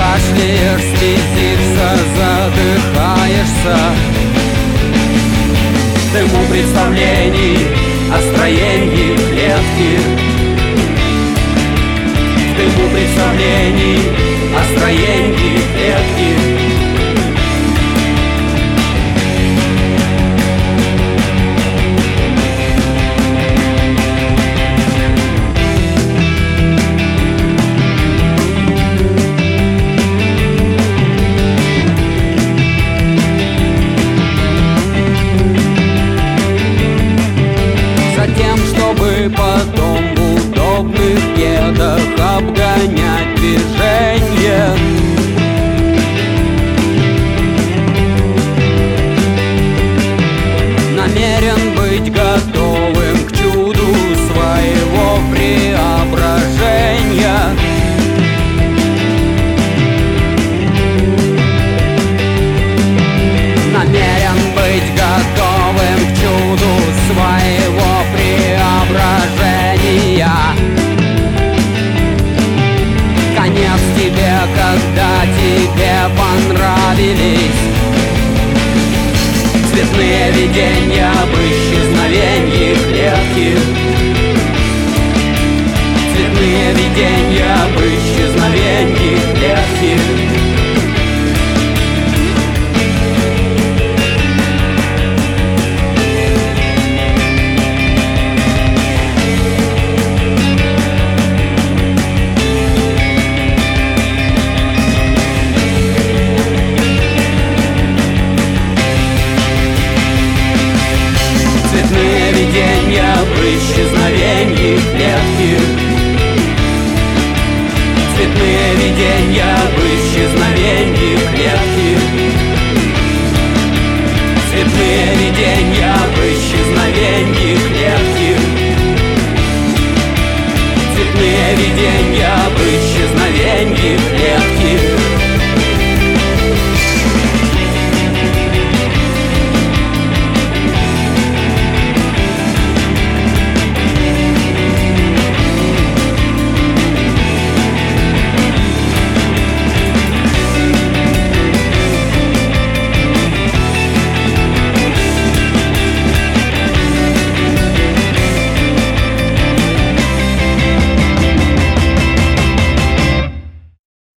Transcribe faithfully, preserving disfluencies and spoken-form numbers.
кашляешь, слезишься, задыхаешься. Дыму представлений о строении клетки, дыму представлений о строении клетки. Потом в удобных кедах обгонять движение. Намерен быть готовым к чуду своего преображения. Намерен быть готовым к чуду своего преображения. Конец тебе, когда тебе понравились цветные видения об исчезновении клетки. Цветные видения об исчезновении клетки. Цветные видения об исчезновении клетки. Цветные видения об исчезновении клетки. Цветные видения об исчезновении клетки. Цветные видения об исчезновении клетки.